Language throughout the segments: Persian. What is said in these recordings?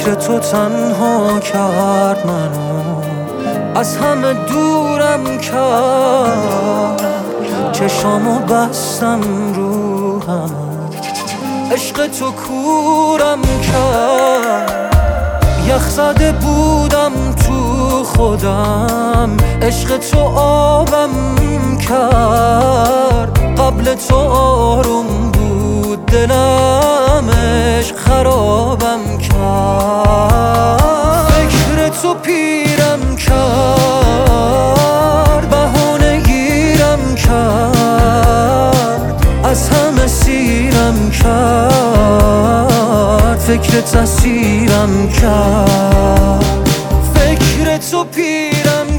فکر تو تنها کرد منو، از همه دورم کرد. چشامو بستم رو هم، عشق تو کورم کرد. یخ زده بودم تو خودم، عشق تو آبم کرد. قبل تو آروم بود دلم، عشق خرابم کرد. فکر تو پیرم کرد، بهونه گیرم کرد، از همه سیرم کرد. فکر تسیرم کرد. فکر تو پیرم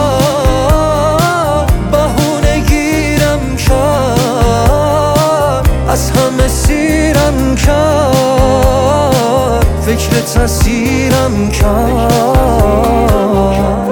کرد، بهونه گیرم کرد، از همه سیرم کرد. فکر تسیرم کرد.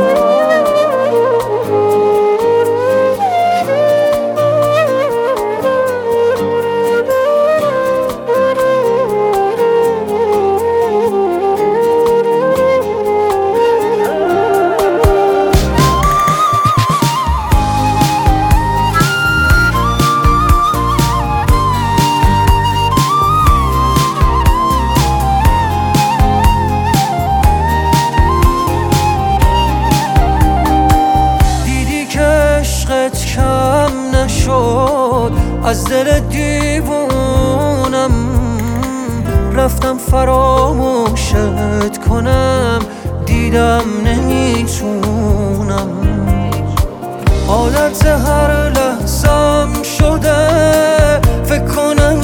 کم نشد از دل دیوونم، رفتم فراموشت کنم، دیدم نمیتونم. عادت هر لحظم شده، فکر کنم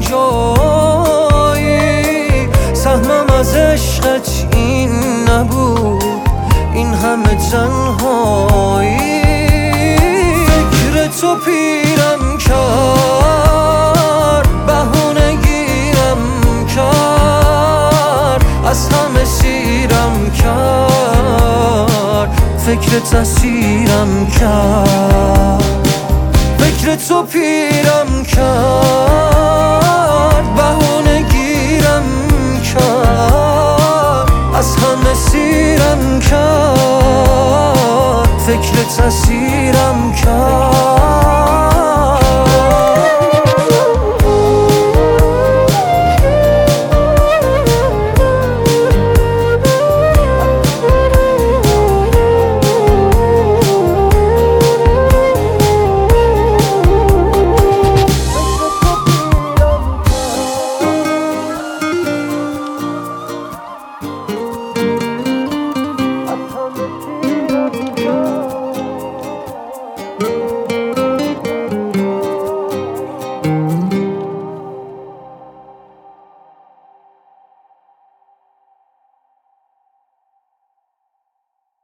اینجایی. سهمم از عشقت این نبود، این همه تنهایی. تو پیرم کرد، بهونه گیرم کرد، از همه سیرم کرد. فکر تسیرم کرد. فکر تو پیرم کرد، بهونه گیرم کرد، از همه سیرم کرد. فکر تسیرم